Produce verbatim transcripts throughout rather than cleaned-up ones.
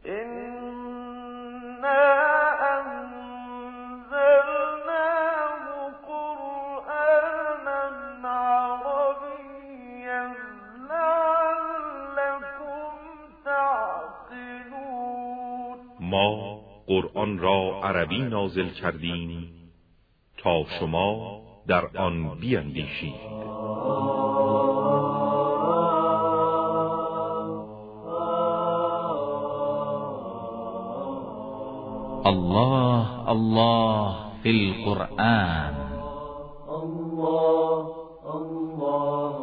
ما قرآن را عربی نازل کردیم تا شما در آن بیندیشید. الله الله فی القرآن. الله الله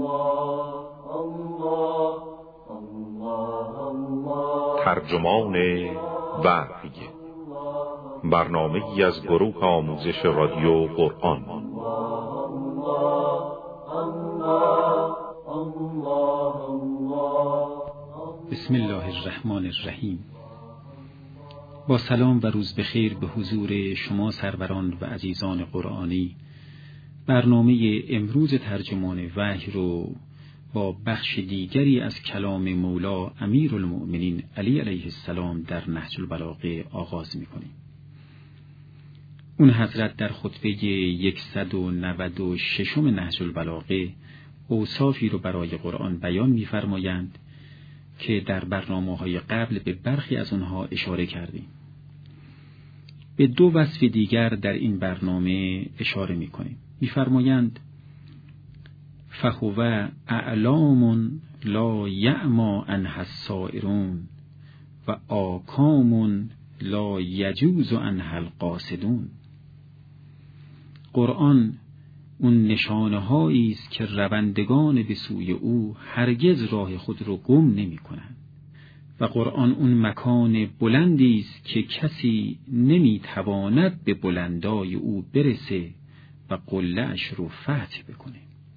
الله الله الله. ترجمان وحی، برنامه‌ای از گروه آموزش رادیو قرآن. بسم الله الرحمن الرحیم. با سلام و روز بخیر به حضور شما سروران و عزیزان قرآنی. برنامه امروز ترجمان وحی رو با بخش دیگری از کلام مولا امیرالمؤمنین علی علیه السلام در نهج البلاغه آغاز می‌کنیم. اون حضرت در خطبه صد و نود و شش نهج البلاغه اوصافی رو برای قرآن بیان می‌فرمایند که در برنامه‌های قبل به برخی از اونها اشاره کردیم. به دو وصف دیگر در این برنامه اشاره می‌کنیم. می‌فرمایند فهو اعلام لا یعما عنها السائرون و آکام لا یجوز عنها القاصدون. قرآن اون نشانه‌هایی است که روندگان به سوی او هرگز راه خود رو گم نمی‌کنند و قرآن اون مکان بلندی است که کسی نمی‌تواند به بلندای او برسه و قله‌اش رو فتح بکنه.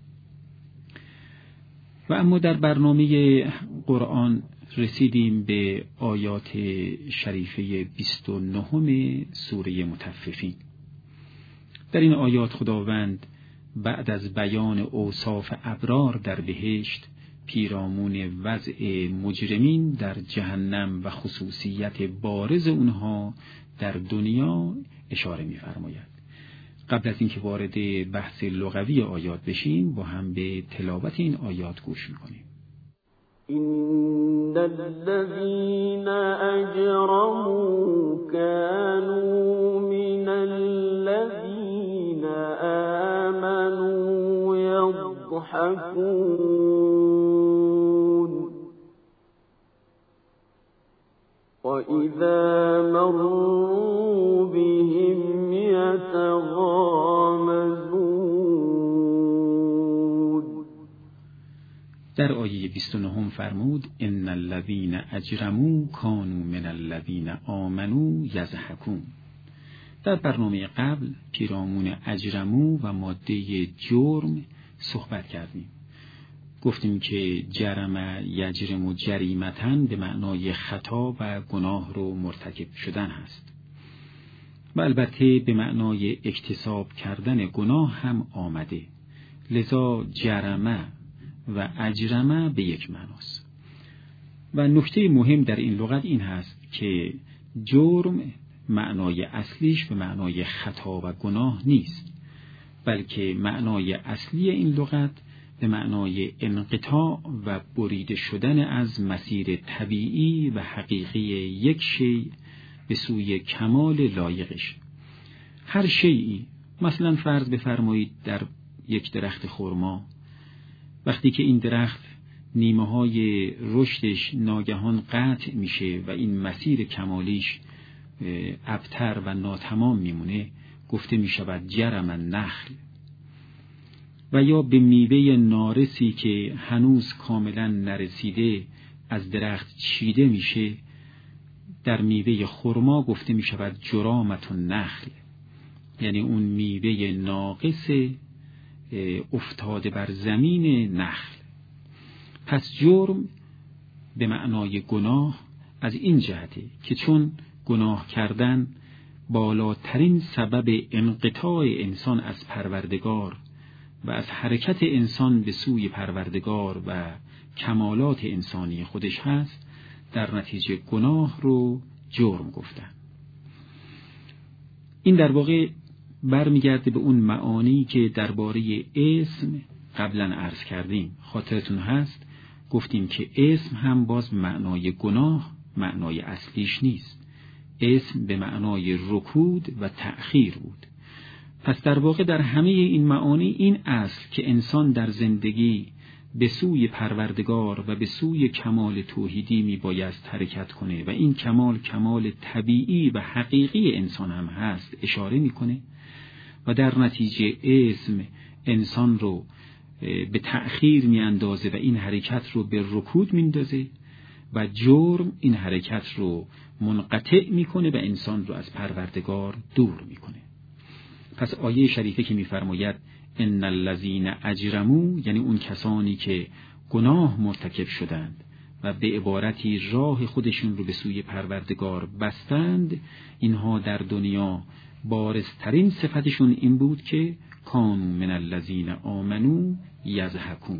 و اما در برنامه قرآن رسیدیم به آیات شریفه بیست و نه سوره مطففین. در این آیات خداوند بعد از بیان اوصاف ابرار در بهشت، پیرامون وضع مجرمین در جهنم و خصوصیت بارز اونها در دنیا اشاره می‌فرماید. قبل از اینکه وارد بحث لغوی آیات بشیم با هم به تلاوت این آیات گوش می‌کنیم. إن الذين أجرموا كانوا من الذين آمنوا يضحكون وإذا مروا بهم يتغامزون. در آیه بیست و نه فرمود ان الذین اجرموا کانوا من الذین آمنوا یضحکون. در برنامه قبل پیرامون اجرمو و ماده جرم صحبت کردیم. گفتیم که جرم یجرم جریمتن به معنای خطا و گناه رو مرتکب شدن هست و البته به معنای اکتساب کردن گناه هم آمده، لذا جرمه و اجرمه به یک معناست. و نکته مهم در این لغت این هست که جرم معنای اصلیش به معنای خطا و گناه نیست، بلکه معنای اصلی این لغت به معنای انقطاع و بریده شدن از مسیر طبیعی و حقیقی یک شیء به سوی کمال لایقش. هر شیئی، مثلا فرض بفرمایید در یک درخت خرما، وقتی که این درخت نیمه های رشدش ناگهان قطع میشه و این مسیر کمالیش ابتر و ناتمام میمونه، گفته میشود جرم النخل. و یا به میوه نارسی که هنوز کاملا نرسیده از درخت چیده میشه، در میوه خرما گفته میشود جرامت النخل، یعنی اون میوه ناقص افتاده بر زمین نخل. پس جرم به معنای گناه از این جهته که چون گناه کردن بالاترین سبب انقطاع انسان از پروردگار و از حرکت انسان به سوی پروردگار و کمالات انسانی خودش هست، در نتیجه گناه رو جرم گفتن. این در واقع برمیگرده به اون معانی که درباره اسم قبلا عرض کردیم. خاطرتون هست گفتیم که اسم هم باز معنای گناه معنای اصلیش نیست. اسم به معنای رکود و تأخیر بود. پس در واقع در همه این معانی این اصل که انسان در زندگی به سوی پروردگار و به سوی کمال توحیدی می بایست حرکت کنه و این کمال کمال طبیعی و حقیقی انسان هم هست اشاره می کنه و در نتیجه اسم انسان رو به تأخیر می اندازه و این حرکت رو به رکود می اندازه و جرم این حرکت رو منقطع می کنه و انسان رو از پروردگار دور می کنه. پس آیه شریفه که می فرماید ان الذین اجرموا، یعنی اون کسانی که گناه مرتکب شدند و به عبارتی راه خودشون رو به سوی پروردگار بستند، اینها در دنیا بارزترین صفتشون این بود که کانوا من الذین آمنوا یضحکون.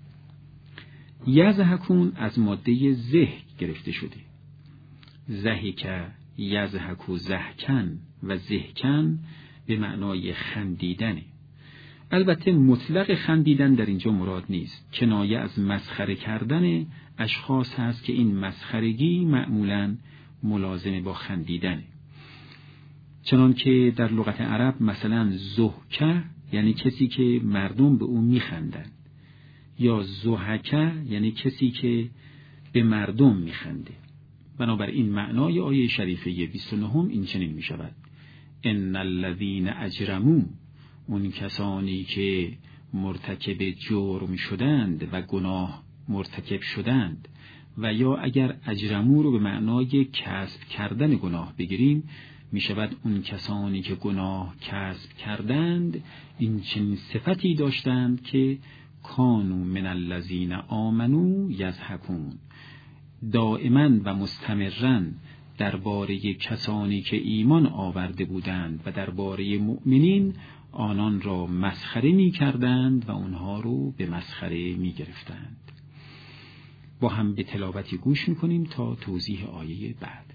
یضحکون از ماده ضحک گرفته شده. ضحک یضحک و ضحکن و ضحکن به معنای خندیدنه. البته مطلق خندیدن در اینجا مراد نیست. کنایه از مسخره کردن اشخاص هست که این مسخرگی معمولاً ملازمه با خندیدنه. چنان که در لغت عرب مثلا ضحکه یعنی کسی که مردم به او میخندند، یا ضحکه یعنی کسی که به مردم میخنده. بنابراین معنای آیه شریفه بیست و نه این چنین میشود: ان الذین اجرموا، اون کسانی که مرتکب جرم شدند و گناه مرتکب شدند، و یا اگر اجرمو رو به معنای کسب کردن گناه بگیریم می شود اون کسانی که گناه کسب کردند این چنین صفتی داشتند که کانوا من الذین آمنوا یضحکون، دائما و مستمرا درباره کسانی که ایمان آورده بودند و درباره مؤمنین آنان را مسخره می کردند و اونها رو به مسخره می گرفتند. با هم به تلاوتی گوش می کنیم تا توضیح آیه بعد.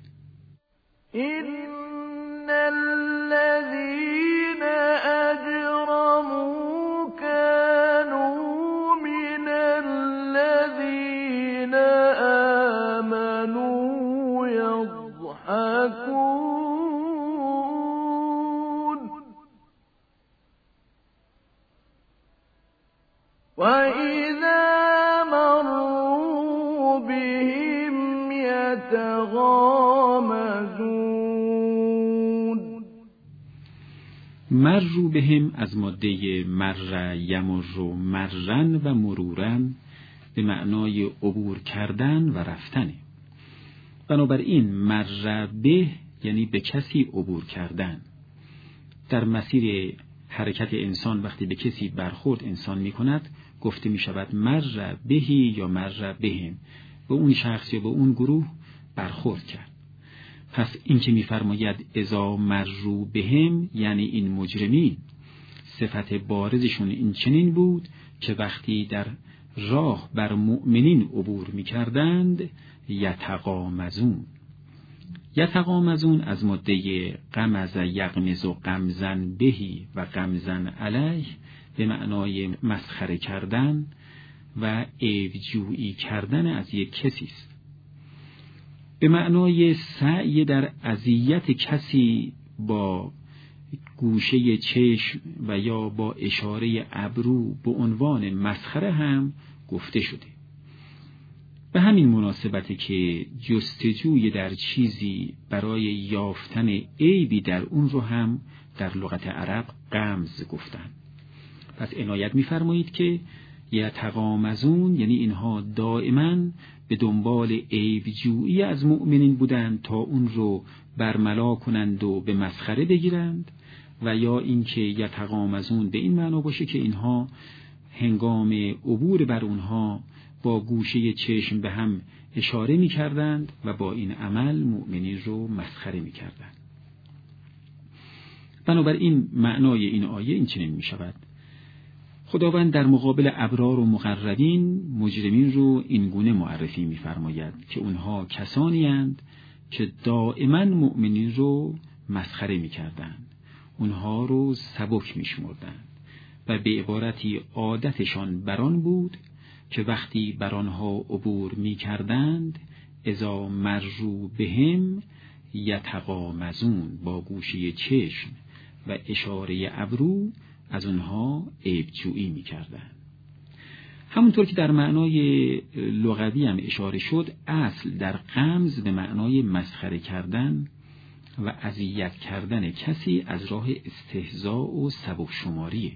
إن الذين أجرموا كانوا من الذين آمنوا يضحكون وإذا مروا بهم يتغامزون. مروا بهم از ماده مر یمر مرن و مرورن به معنای عبور کردن و رفتنه. بنابراین مر به یعنی به کسی عبور کردن. در مسیر حرکت انسان وقتی به کسی برخورد انسان می کند گفته می شود مر بهی یا مر بهم، به اون شخص یا به اون گروه برخورد کرد. پس این که می فرماید اذا مروا بهم یعنی این مجرمین صفت بارزشون این چنین بود که وقتی در راه بر مؤمنین عبور می کردند یتغامزون. یتغامزون از ماده غمز یغمز و غمزن بهی و غمزن علیه به معنای مسخره کردن و عیب‌جویی کردن از یک کسی است. به معنای سعی در اذیت کسی با گوشه چشم و یا با اشاره ابرو به عنوان مسخره هم گفته شده. به همین مناسبت که جستجوی در چیزی برای یافتن عیبی در اون رو هم در لغت عرب غمز گفتن. پس عنایت می‌فرمایید که یتغامزون یعنی اینها دائما به دنبال عیب‌جویی از مؤمنین بودند تا اون رو برملا کنند و به مسخره بگیرند، و یا اینکه یتغامزون به این معنا باشه که اینها هنگام عبور بر اونها با گوشه چشم به هم اشاره می کردند و با این عمل مؤمنین رو مسخره می کردند. بنابراین معنای این آیه این چنین می شود: خداوند در مقابل ابرار و مقربین مجرمین رو این گونه معرفی می‌فرماید که اونها کسانی اند که دائما مؤمنین رو مسخره می‌کردند، اونها رو سبک می‌شمردند و به عبارتی عادتشان بران بود که وقتی بر آنها عبور می‌کردند اذا مروا بهم یتغامزون، با گوشه چشم و اشاره ابرو از اونها عیبجویی می‌کردند. همونطور که در معنای لغوی هم اشاره شد، اصل در غمز به معنای مسخره کردن و اذیت کردن کسی از راه استهزاء و سبک شماریه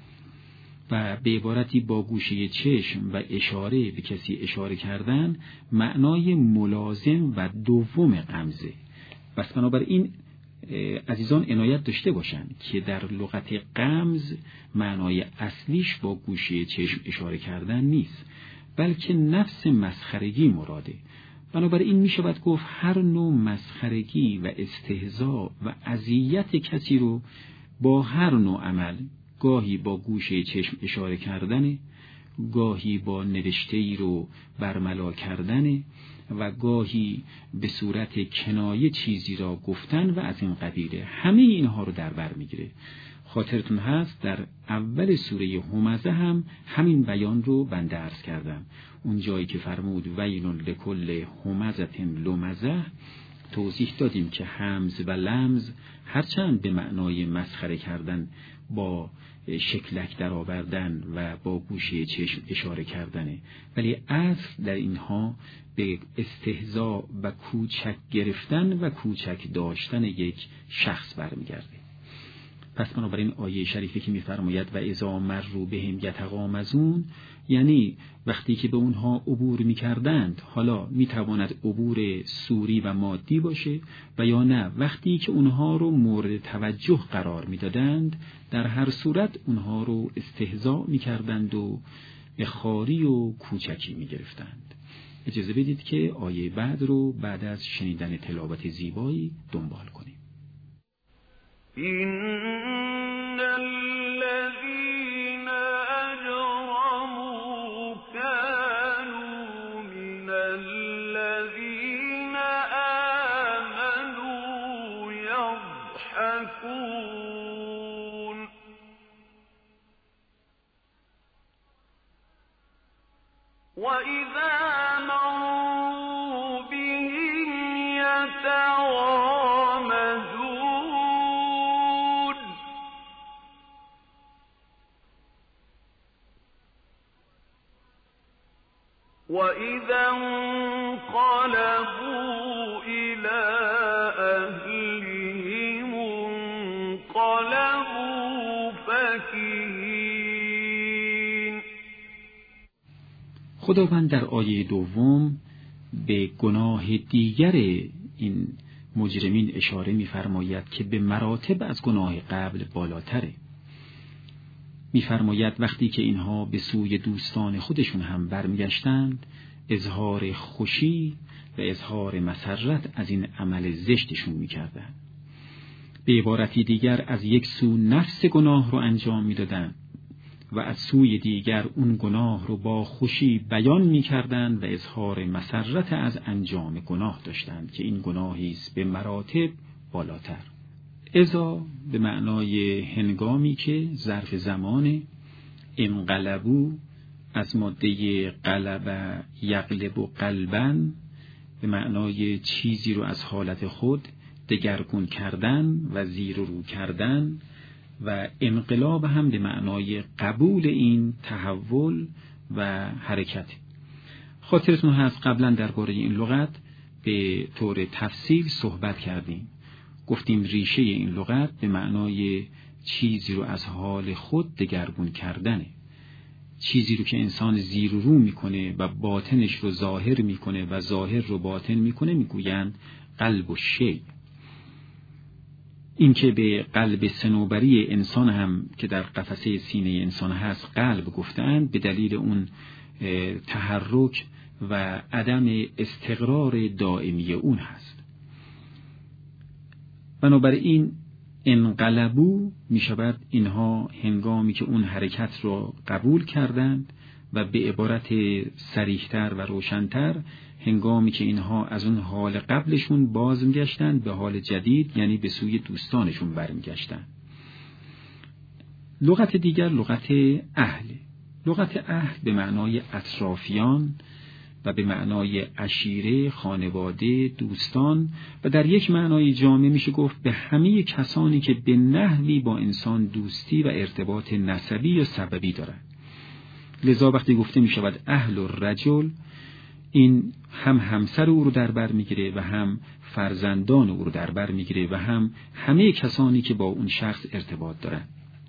و به عبارتی با گوشه چشم و اشاره به کسی اشاره کردن معنای ملازم و دوم غمزه. بس بنابراین عزیزان عنایت داشته باشند که در لغت غمز معنای اصلیش با گوشه چشم اشاره کردن نیست، بلکه نفس مسخرگی مراده. بنابراین می شود گفت هر نوع مسخرگی و استهزاء و اذیت کسی رو با هر نوع عمل، گاهی با گوشه چشم اشاره کردن، گاهی با نوشته‌ای رو برملا کردن و گاهی به صورت کنایه چیزی را گفتن و از این قبیله، همه اینها رو در بر میگیره. خاطرتون هست در اول سوره همزه هم همین بیان رو بنده عرض کردم، اون جایی که فرمود ویل لکل همزة لمزة، توضیح دادیم که همز و لمز هرچند به معنای مسخره کردن با شکلک در آوردن و با گوشه چشم اشاره کردنه، ولی اصل در اینها به استهزاء و کوچک گرفتن و کوچک داشتن یک شخص برمیگرده. پس بنابراین آیه شریفه که می‌فرماید و اذا مروا بهم یتغامزون، یعنی وقتی که به اونها عبور می‌کردند، حالا می‌تواند عبور صوری و مادی باشه و یا نه وقتی که اونها رو مورد توجه قرار می‌دادند، در هر صورت اونها رو استهزاء می‌کردند و به خواری و کوچکی می‌گرفتند. اجازه بدید که آیه بعد رو بعد از شنیدن تلاوت زیبایی دنبال کنیم. إن الذين أجرموا كانوا من الذين آمنوا يضحكون وإذا مروا بهم يتغامزون وإذا انقلبوا إلى أهلهم انقلبوا فكهين. خداوند در آیه دوم به گناه دیگر این مجرمین اشاره می‌فرماید که به مراتب از گناه قبل بالاتره. می‌فرماید وقتی که اینها به سوی دوستان خودشون هم برمیگشتند، اظهار خوشی و اظهار مسرت از این عمل زشتشون می‌کردند. به عبارتی دیگر از یک سو نفس گناه رو انجام می‌دادند و از سوی دیگر اون گناه رو با خوشی بیان می‌کردند و اظهار مسرت از انجام گناه داشتند که این گناهی است به مراتب بالاتر. اذا به معنای هنگامی که ظرف زمان، انقلبو از ماده قلب یقلب و قلبن به معنای چیزی رو از حالت خود دگرگون کردن و زیر و رو کردن، و انقلاب هم به معنای قبول این تحول و حرکت. خاطرتون هست قبلا درباره این لغت به طور تفصیل صحبت کردیم. گفتیم ریشه این لغت به معنای چیزی رو از حال خود دگرگون کردنه، چیزی رو که انسان زیر و رو میکنه و باطنش رو ظاهر میکنه و ظاهر رو باطن میکنه میگویند قلب و شی. این که به قلب صنوبری انسان هم که در قفسه سینه انسان هست قلب گفتند، به دلیل اون تحرک و عدم استقرار دائمی اون هست. بنابراین انقلبو می شود اینها هنگامی که اون حرکت رو قبول کردند، و به عبارت صریح‌تر و روشن‌تر هنگامی که اینها از اون حال قبلشون باز می‌گشتند به حال جدید، یعنی به سوی دوستانشون برمیگشتند. لغت دیگر لغت اهل. لغت اهل به معنای اطرافیان و به معنای عشیره، خانواده، دوستان، و در یک معنای جامع میشه گفت به همه کسانی که به نحوی با انسان دوستی و ارتباط نسبی یا سببی دارند. لذا وقتی گفته می شود اهل الرجل، این هم همسر او رو در بر میگیره و هم فرزندان او رو در بر میگیره و هم همه کسانی که با اون شخص ارتباط دارن.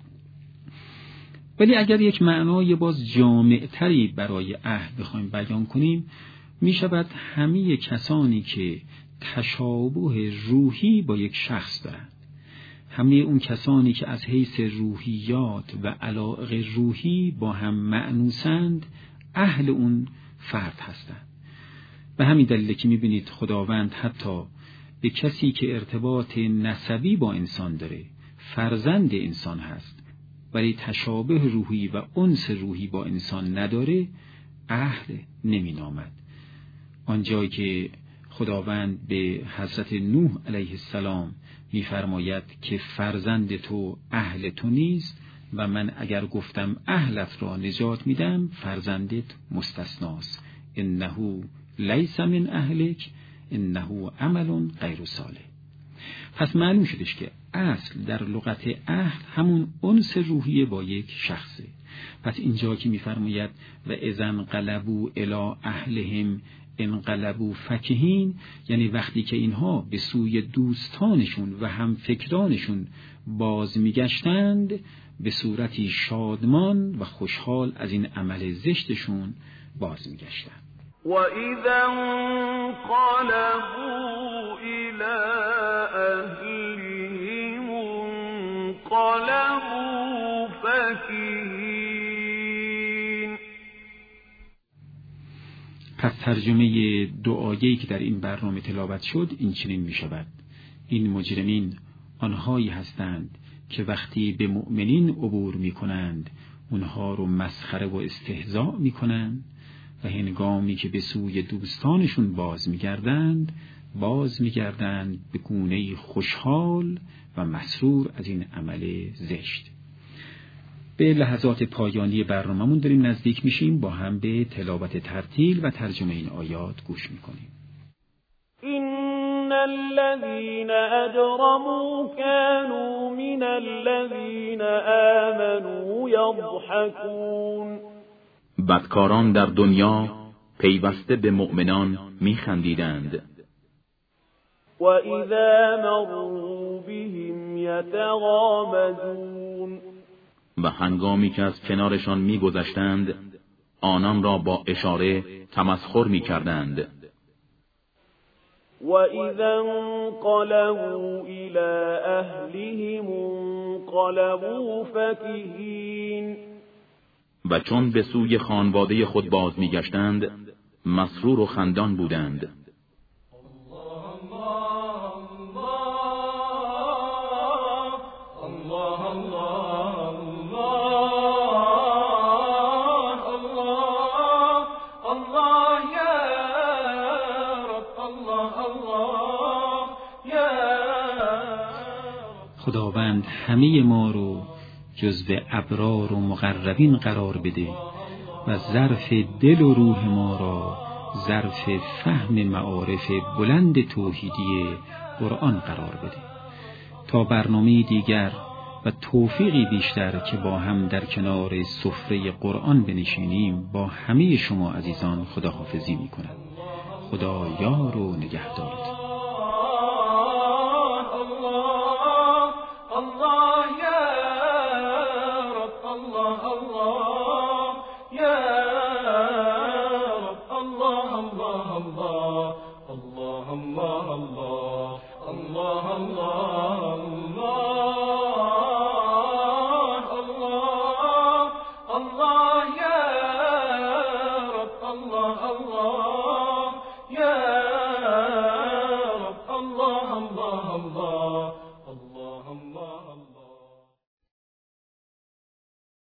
ولی اگر یک معنای باز جامع‌تری برای اهل بخوایم بیان کنیم، می شود همه کسانی که تشابه روحی با یک شخص دارن، همه اون کسانی که از حیث روحیات و علاقه روحی با هم مأنوسند، اهل اون فرد هستند. به همین دلیل که می‌بینید خداوند حتی به کسی که ارتباط نسبی با انسان داره، فرزند انسان هست، ولی تشابه روحی و انس روحی با انسان نداره، اهل نمی‌نامد. آنجایی که خداوند به حضرت نوح علیه السلام می‌فرماید که فرزند تو اهل تو نیست و من اگر گفتم اهلت را نجات میدم، فرزندت مستثناست. انه لیس من اهلک انه عمل غیر صالح. پس معلوم شدش که اصل در لغت اهل همون انس روحی با یک شخصه. پس اینجا که می‌فرماید و اذا انقلبوا الی اهلهم انقلبوا فکهین، یعنی وقتی که اینها به سوی دوستانشون و هم فکرانشون باز میگشتند، به صورتی شادمان و خوشحال از این عمل زشتشون باز میگشتند. و اذا انقلبوا الی اهلهم انقلبوا فکهین. پس ترجمه دعایی که در این برنامه تلاوت شد این چنین می شود: این مجرمین آنهایی هستند که وقتی به مؤمنین عبور می کنند اونها رو مسخره و استهزاء می کنند، و هنگامی که به سوی دوستانشون باز می گردند باز می گردند به گونه خوشحال و مسرور از این عمل زشت. به لحظات پایانی برنامه‌مون داریم نزدیک میشیم، با هم به تلاوت ترتیل و ترجمه این آیات گوش میکنیم. إن الذين أجرموا كانوا من الذين آمنوا يضحكون. بدکاران در دنیا پیوسته به مؤمنان میخندیدند. و اذا مروا بهم یتغامزون. و هنگامی که از کنارشان میگذشتند آنان را با اشاره تمسخر میکردند. و اذا انقلبوا الی اهلهم انقلبوا فکهین. و چون به سوی خانواده خود باز میگشتند مسرور و خندان بودند. خداوند همه ما رو جزو ابرار و مقربین قرار بده و ظرف دل و روح ما را ظرف فهم معارف بلند توحیدی قرآن قرار بده. تا برنامه دیگر و توفیقی بیشتر که با هم در کنار سفره قرآن بنشینیم، با همه شما عزیزان خداحافظی می‌کنم. خدا یار و نگهدارت.